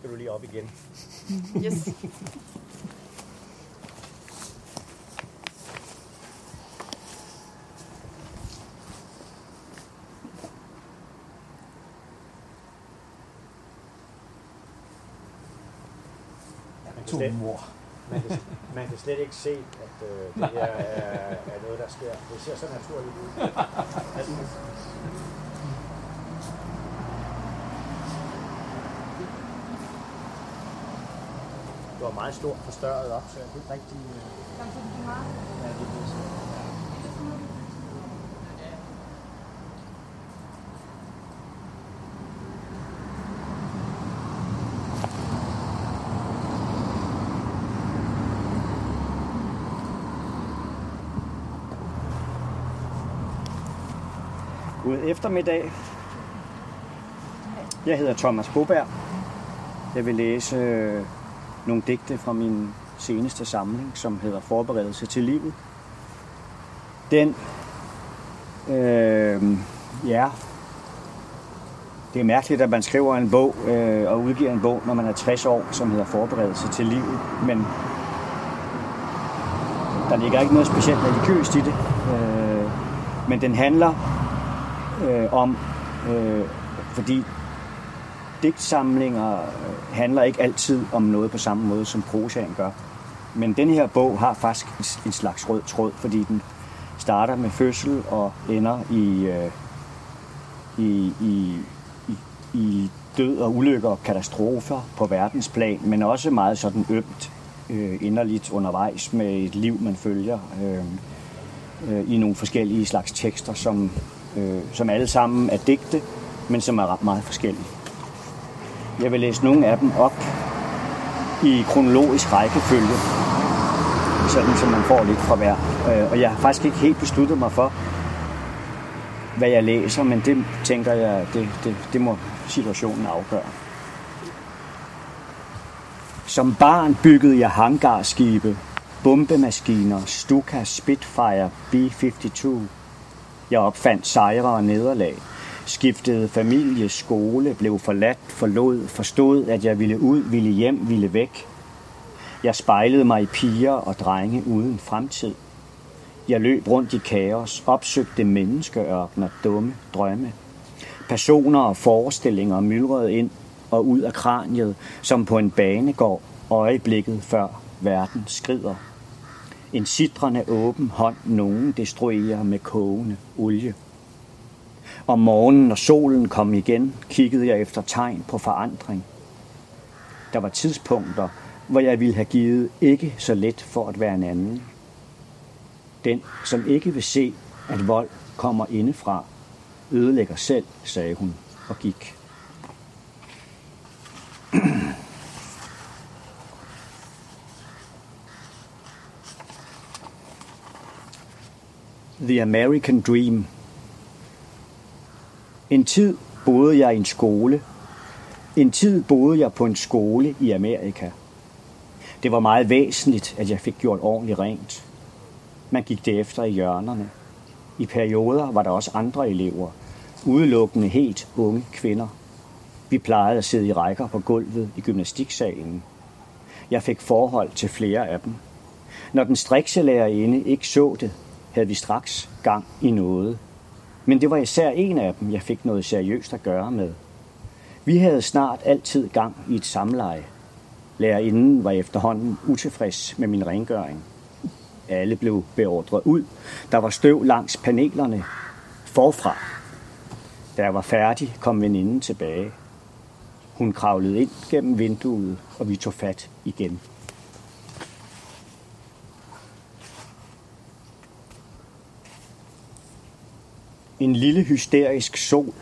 skal du lige op igen. Yes. Man kan slet ikke se, at det her er noget, der sker. Det ser så naturligt ud. Det var meget stort forstørret op, så jeg kunne ikke rigtig... Ja, det er så. God eftermiddag. Jeg hedder Thomas Boberg. Jeg vil læse nogle digte fra min seneste samling, som hedder Forberedelse til livet. Den, det er mærkeligt, at man skriver en bog og udgiver en bog, når man er 60 år, som hedder Forberedelse til livet, men der ligger ikke noget specielt religiøst i det. Men den handler om, fordi digtsamlinger handler ikke altid om noget på samme måde, som prosaen gør. Men den her bog har faktisk en slags rød tråd, fordi den starter med fødsel og ender i død og ulykker og katastrofer på verdensplan, men også meget sådan ømt inderligt undervejs med et liv, man følger i nogle forskellige slags tekster, som alle sammen er digte, men som er ret meget forskellige. Jeg vil læse nogle af dem op i kronologisk rækkefølge, sådan så man får lidt fra hver. Og jeg har faktisk ikke helt besluttet mig for, hvad jeg læser, men det tænker jeg, det må situationen afgøre. Som barn byggede jeg hangarskibe, bombemaskiner, Stuka, Spitfire, B-52. Jeg opfandt sejre og nederlag, skiftede familie, skole, blev forladt, forlod, forstod, at jeg ville ud, ville hjem, ville væk. Jeg spejlede mig i piger og drenge uden fremtid. Jeg løb rundt i kaos, opsøgte menneskeørkener, dumme drømme. Personer og forestillinger myldrede ind og ud af kraniet, som på en banegård, øjeblikket før verden skrider. En sitrende åben hånd, nogen destruerer med kogende olie. Om morgenen, når solen kom igen, kiggede jeg efter tegn på forandring. Der var tidspunkter, hvor jeg ville have givet ikke så let for at være en anden. Den, som ikke vil se, at vold kommer indefra, ødelægger selv, sagde hun og gik. The American Dream. En tid boede jeg i en skole. En tid boede jeg på en skole i Amerika. Det var meget væsentligt, at jeg fik gjort ordentligt rent. Man gik det efter i hjørnerne. I perioder var der også andre elever, udelukkende helt unge kvinder. Vi plejede at sidde i rækker på gulvet i gymnastiksalen. Jeg fik forhold til flere af dem. Når den strikselærerinde ikke så det, havde vi straks gang i noget. Men det var især en af dem, jeg fik noget seriøst at gøre med. Vi havde snart altid gang i et samleje. Lærerinden var efterhånden utilfreds med min rengøring. Alle blev beordret ud. Der var støv langs panelerne forfra. Da jeg var færdig, kom veninden tilbage. Hun kravlede ind gennem vinduet, og vi tog fat igen. En lille hysterisk sol.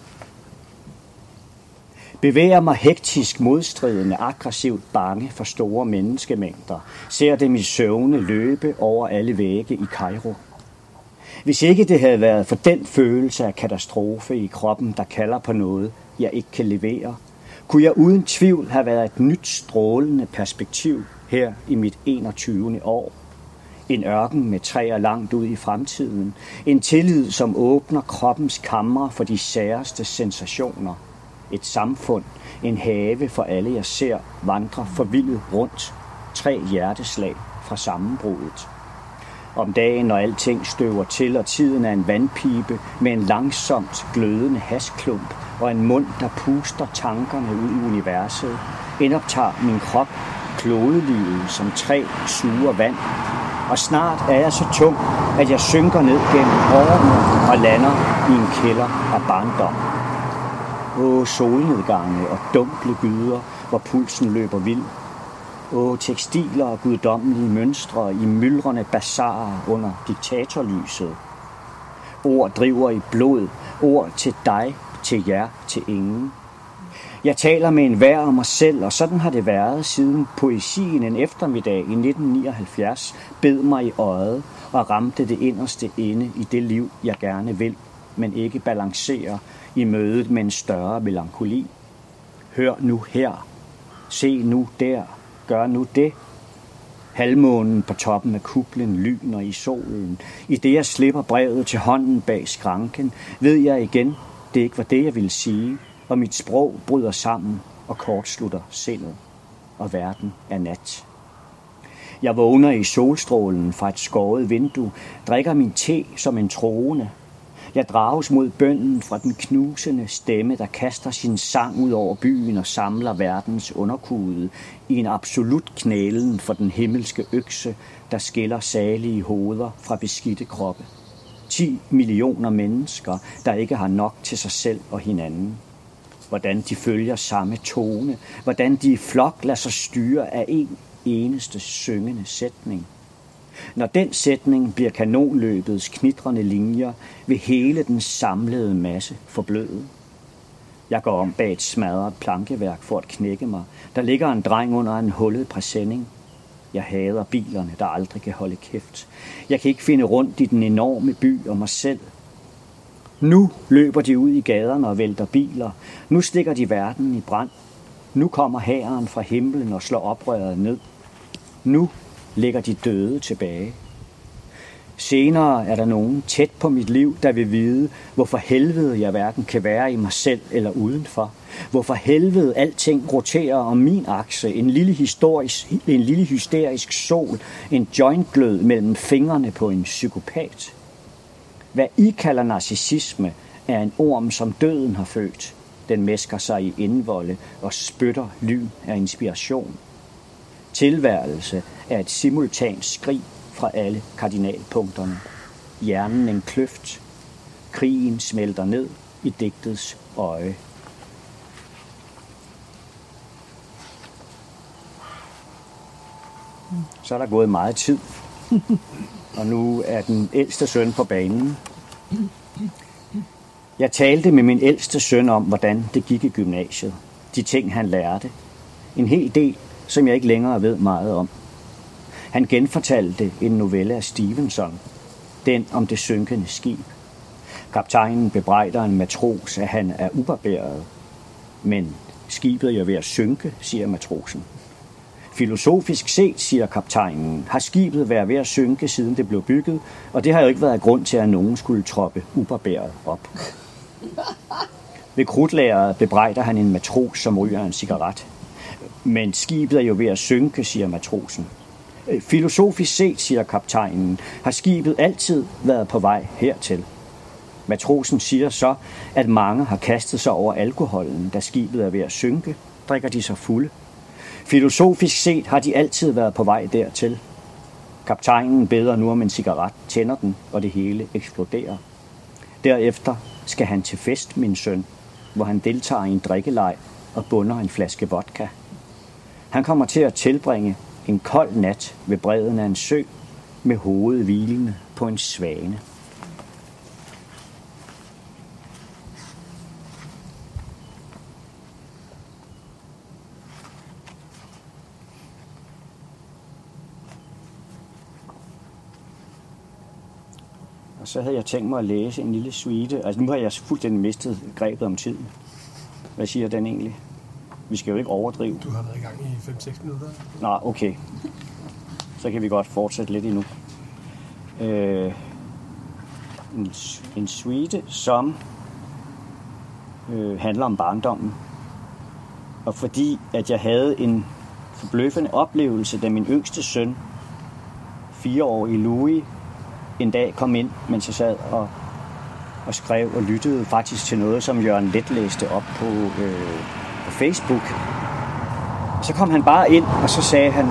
Bevæger mig hektisk, modstridende, aggressivt bange for store menneskemængder. Ser dem i søvne løbe over alle vægge i Kairo. Hvis ikke det havde været for den følelse af katastrofe i kroppen, der kalder på noget, jeg ikke kan levere, kunne jeg uden tvivl have været et nyt strålende perspektiv her i mit 21. år. En ørken med træer langt ud i fremtiden. En tillid, som åbner kroppens kamre for de særeste sensationer. Et samfund, En have for alle jeg ser, vandrer forvildet rundt. 3 hjerteslag fra sammenbruddet. Om dagen, når alting støver til, og tiden er en vandpibe med en langsomt glødende hasklump og en mund, der puster tankerne ud i universet, indoptager min krop klodelivet som 3 suger vand. Og snart er jeg så tung, at jeg synker ned gennem årene og lander i en kælder af barndom. Solnedgange og dunkle gyder, hvor pulsen løber vild. Tekstiler og guddommelige mønstre i myldrende basarer under diktatorlyset. Ord driver i blod, ord til dig, til jer, til ingen. Jeg taler med enhver om mig selv, og sådan har det været, siden poesien en eftermiddag i 1979 bed mig i øjet og ramte det inderste inde i det liv, jeg gerne vil, men ikke balancerer i mødet med en større melankoli. Hør nu her, se nu der, gør nu det. Halvmånen på toppen af kuplen lyner i solen. I det jeg slipper brevet til hånden bag skranken, ved jeg igen, det ikke var det jeg ville sige, og mit sprog bryder sammen og kortslutter sindet, og verden er nat. Jeg vågner i solstrålen fra et skåret vindue, drikker min te som en troende. Jeg drages mod bønnen fra den knusende stemme, der kaster sin sang ud over byen og samler verdens underkude i en absolut knælen for den himmelske økse, der skiller salige hoveder fra beskidte kroppe. 10 millioner mennesker, der ikke har nok til sig selv og hinanden. Hvordan de følger samme tone, hvordan de i flok lader sig styre af en eneste syngende sætning. Når den sætning bliver kanonløbets knitrende linjer, vil hele den samlede masse forbløde. Jeg går om bag et smadret plankeværk for at knække mig. Der ligger en dreng under en hullet præsending. Jeg hader bilerne, der aldrig kan holde kæft. Jeg kan ikke finde rundt i den enorme by og mig selv. Nu løber de ud i gaderne og vælter biler. Nu stikker de verden i brand. Nu kommer hæren fra himlen og slår oprøret ned. Nu ligger de døde tilbage. Senere er der nogen tæt på mit liv, der vil vide, hvorfor helvede jeg hverken kan være i mig selv eller udenfor. Hvorfor helvede alting roterer om min akse, en lille hysterisk sol, en jointglød mellem fingrene på en psykopat. Hvad I kalder narcissisme, er en orm, som døden har født. Den mæsker sig i indvolde og spytter lyn af inspiration. Tilværelse er et simultant skrig fra alle kardinalpunkterne. Hjernen en kløft. Krigen smelter ned i digtets øje. Så er der gået meget tid, og nu er den ældste søn på banen. Jeg talte med min ældste søn om, hvordan det gik i gymnasiet. De ting, han lærte. En hel del, som jeg ikke længere ved meget om. Han genfortalte en novelle af Stevenson, den om det synkende skib. Kaptajnen bebrejder en matros, at han er ubarberet. Men skibet er jo ved at synke, siger matrosen. Filosofisk set, siger kaptajnen, har skibet været ved at synke, siden det blev bygget, og det har jo ikke været grund til, at nogen skulle troppe ubarberet op. Ved krudtlæret bebrejder han en matros, som ryger en cigaret. Men skibet er jo ved at synke, siger matrosen. Filosofisk set, siger kaptajnen, har skibet altid været på vej hertil. Matrosen siger så, at mange har kastet sig over alkoholen, da skibet er ved at synke, drikker de sig fulde. Filosofisk set har de altid været på vej dertil. Kaptajnen beder nu om en cigaret, tænder den, og det hele eksploderer. Derefter skal han til fest, min søn, hvor han deltager i en drikkeleg og bunder en flaske vodka. Han kommer til at tilbringe en kold nat ved bredden af en sø med hovedet hvilende på en svane. Og så havde jeg tænkt mig at læse en lille suite. Altså nu har jeg fuldstændig mistet grebet om tiden. Hvad siger den egentlig? Vi skal jo ikke overdrive. Du har været i gang i 5-6 minutter. Nå, okay. Så kan vi godt fortsætte lidt endnu. En suite, som handler om barndommen. og fordi at jeg havde en forbløffende oplevelse, da min yngste søn, 4-årige Louis, en dag kom ind, mens jeg sad og skrev og lyttede faktisk til noget, som Jørgen Leth læste op på Facebook. Så kom han bare ind, og så sagde han,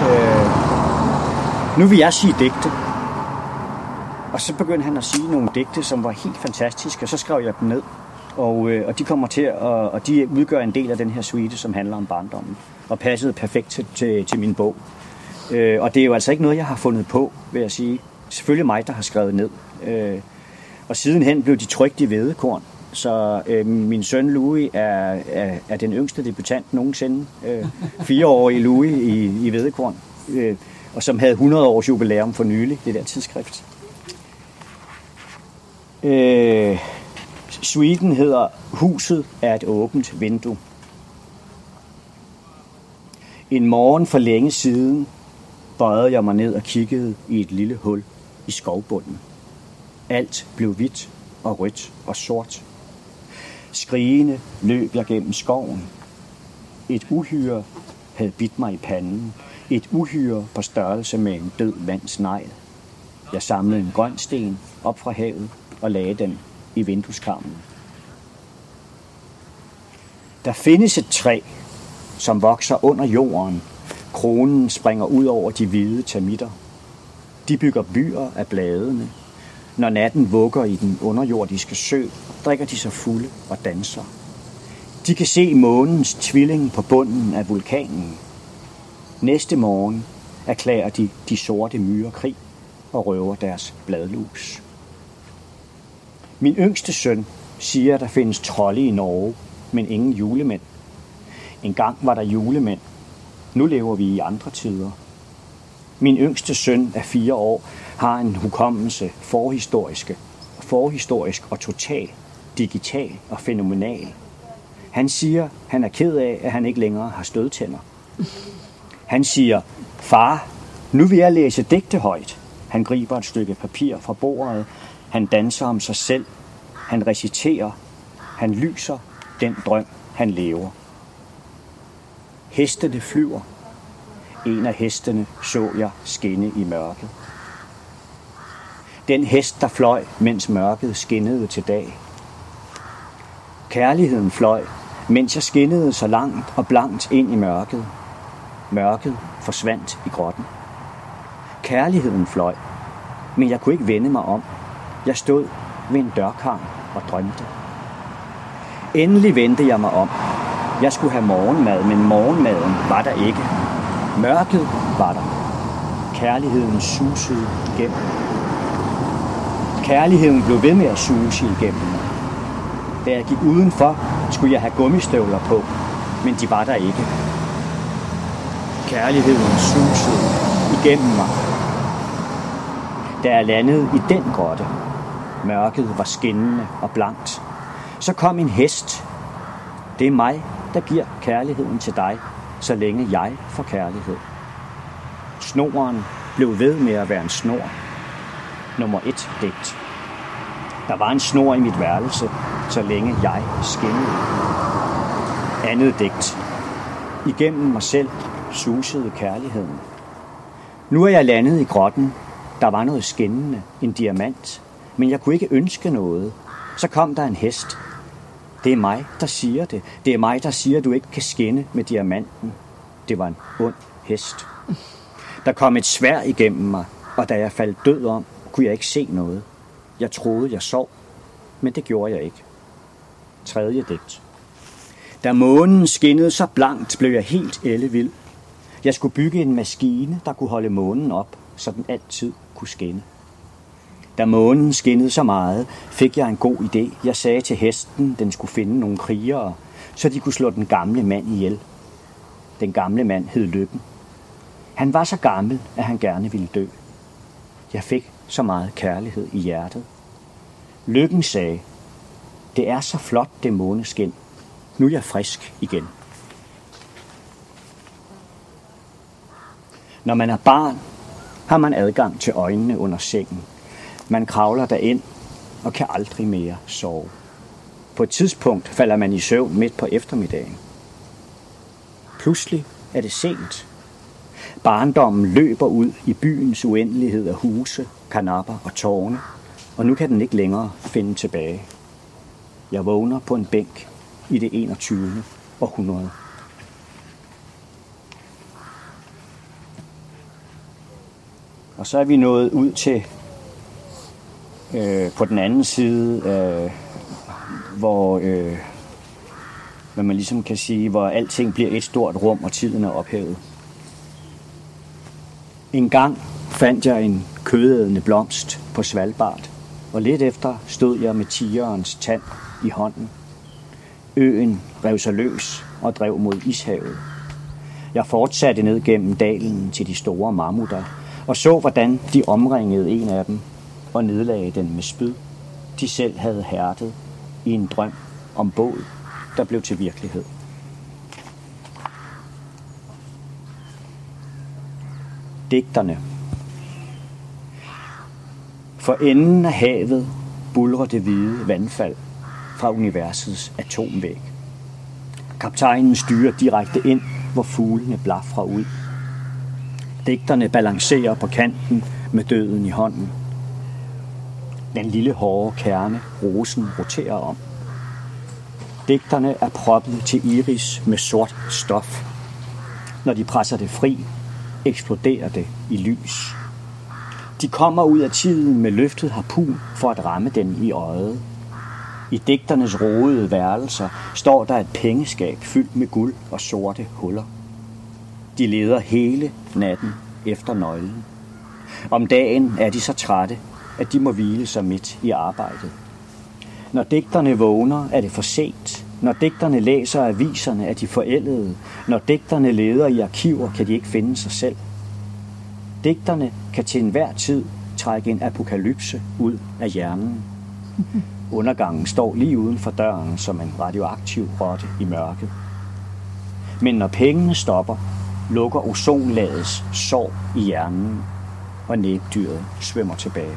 nu vil jeg sige digte. Og så begyndte han at sige nogle digte, som var helt fantastiske, og så skrev jeg dem ned. Og de kommer til og de udgør en del af den her suite, som handler om barndommen, og passede perfekt til min bog. Og det er jo altså ikke noget, jeg har fundet på, vil jeg sige. Selvfølgelig mig, der har skrevet ned. Og sidenhen blev de trykt i Hvedekorn. Så min søn Louis er den yngste debutant nogensinde. 4-årige Louis i Hvedekorn. Og som havde 100 års jubilæum for nylig, det der tidsskrift. Suiten hedder Huset er et åbent vindue. En morgen for længe siden bøjede jeg mig ned og kiggede i et lille hul i skovbunden. Alt blev hvidt og rødt og sort. Skrigende løb jeg gennem skoven. Et uhyre havde bidt mig i panden. Et uhyre på størrelse med en død mands negl. Jeg samlede en grøn sten op fra havet og lagde den i vindueskarmen. Der findes et træ, som vokser under jorden. Kronen springer ud over de hvide termitter. De bygger byer af bladene. Når natten vugger i den underjordiske sø, drikker de sig fulde og danser. De kan se månens tvilling på bunden af vulkanen. Næste morgen erklærer de sorte myrer krig og røver deres bladlus. Min yngste søn siger, at der findes trolde i Norge, men ingen julemænd. Engang var der julemænd. Nu lever vi i andre tider. Min yngste søn af 4 år har en hukommelse forhistorisk og total, digital og fænomenal. Han siger, han er ked af, at han ikke længere har stødtænder. Han siger, far, nu vil jeg læse digte højt. Han griber et stykke papir fra bordet. Han danser om sig selv. Han reciterer. Han lyser den drøm, han lever. Hestene flyver. En af hestene så jeg skinne i mørket. Den hest, der fløj, mens mørket skinnede til dag. Kærligheden fløj, mens jeg skinnede så langt og blankt ind i mørket. Mørket forsvandt i grotten. Kærligheden fløj, men jeg kunne ikke vende mig om. Jeg stod ved en dørkarm og drømte. Endelig vendte jeg mig om. Jeg skulle have morgenmad, men morgenmaden var der ikke. Mørket var der. Kærligheden susede igennem. Kærligheden blev ved med at suse igennem mig. Da jeg gik udenfor, skulle jeg have gummistøvler på, men de var der ikke. Kærligheden susede igennem mig. Da jeg landede i den grotte, mørket var skinnende og blankt, så kom en hest. Det er mig, der giver kærligheden til dig, så længe jeg får kærlighed. Snoren blev ved med at være en snor. Nummer 1 digt. Der var en snor i mit værelse, så længe jeg skinnede. Andet digt. Igennem mig selv susede kærligheden. Nu er jeg landet i grotten. Der var noget skinnende, en diamant, men jeg kunne ikke ønske noget. Så kom der en hest. Det er mig, der siger det. Det er mig, der siger, at du ikke kan skinne med diamanten. Det var en ond hest. Der kom et sværd igennem mig, og da jeg faldt død om, kunne jeg ikke se noget. Jeg troede, jeg sov, men det gjorde jeg ikke. Tredje digt. Da månen skinnede så blankt, blev jeg helt ellevild. Jeg skulle bygge en maskine, der kunne holde månen op, så den altid kunne skinne. Da månen skinnede så meget, fik jeg en god idé. Jeg sagde til hesten, den skulle finde nogle krigere, så de kunne slå den gamle mand ihjel. Den gamle mand hed Lykken. Han var så gammel, at han gerne ville dø. Jeg fik så meget kærlighed i hjertet. Lykken sagde, det er så flot det måneskin. Nu er jeg frisk igen. Når man er barn, har man adgang til øjnene under sengen. Man kravler derind og kan aldrig mere sove. På et tidspunkt falder man i søvn midt på eftermiddagen. Pludselig er det sent. Barndommen løber ud i byens uendelighed af huse, karnapper og tårne, og nu kan den ikke længere finde tilbage. Jeg vågner på en bænk i det 21. århundrede. Og så er vi nået ud til på den anden side, hvor hvad man ligesom kan sige, hvor alting bliver et stort rum, og tiden er ophævet. En gang fandt jeg en kødædende blomst på Svalbard, og lidt efter stod jeg med tigerens tand i hånden. Øen rev sig løs og drev mod ishavet. Jeg fortsatte ned gennem dalen til de store mammutter, og så, hvordan de omringede en af dem og nedlagde den med spyd, de selv havde hærdet i en drøm om båd, der blev til virkelighed. Digterne. For enden af havet buldrer det hvide vandfald fra universets atomvæg. Kaptajnen styrer direkte ind, hvor fuglene blafrer ud. Digterne balancerer på kanten med døden i hånden. Den lille hårde kerne, rosen, roterer om. Digterne er proppet til iris med sort stof. Når de presser det fri, eksploderer det i lys. De kommer ud af tiden med løftet harpun for at ramme den i øjet. I digternes rodede værelser står der et pengeskab fyldt med guld og sorte huller. De leder hele natten efter nøglen. Om dagen er de så trætte, at de må hvile sig midt i arbejdet. Når digterne vågner, er det for sent. Når digterne læser aviserne, er de forældede. Når digterne leder i arkiver, kan de ikke finde sig selv. Digterne kan til enhver tid trække en apokalypse ud af hjernen. Undergangen står lige uden for døren som en radioaktiv rotte i mørket. Men når pengene stopper, lukker ozonlagets sår i hjernen, og næbdyret svømmer tilbage.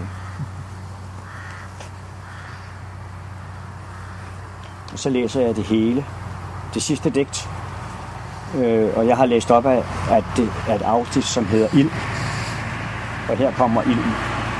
Og så læser jeg det hele. Det sidste digt. Og jeg har læst op af et afsnit, som hedder Ild. Og her kommer ilden.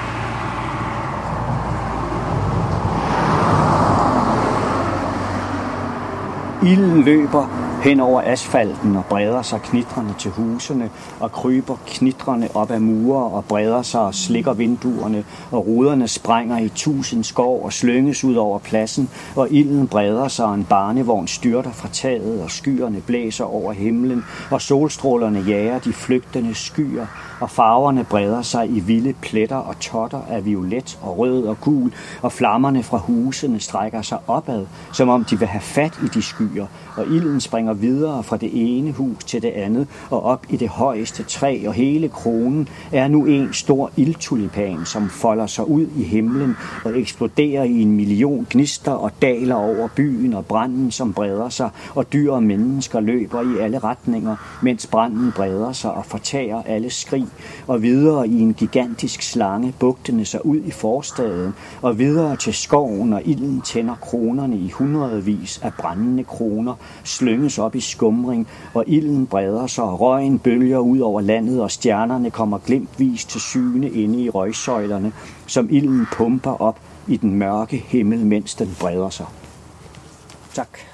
Ilden løber hen over asfalten og breder sig knitrende til husene og kryber knitrende op ad mure og breder sig og slikker vinduerne, og ruderne sprænger i 1000 skår og slynges ud over pladsen, og ilden breder sig, og en barnevogn styrter fra taget, og skyerne blæser over himlen, og solstrålerne jager de flygtende skyer, og farverne breder sig i vilde pletter og totter af violet og rød og gul, og flammerne fra husene strækker sig opad, som om de vil have fat i de skyer, og ilden springer videre fra det ene hus til det andet og op i det højeste træ, og hele kronen er nu en stor ildtulipan, som folder sig ud i himlen og eksploderer i 1 million gnister og daler over byen, og branden, som breder sig, og dyr og mennesker løber i alle retninger, mens branden breder sig og fortager alle skrig, og videre i en gigantisk slange bugtende sig ud i forstaden, og videre til skoven, og ilden tænder kronerne i hundredvis af brændende kroner, slynges op i skumring, og ilden breder sig, og røgen bølger ud over landet, og stjernerne kommer glimtvis til syne inde i røgsøjlerne, som ilden pumper op i den mørke himmel, mens den breder sig. Tak.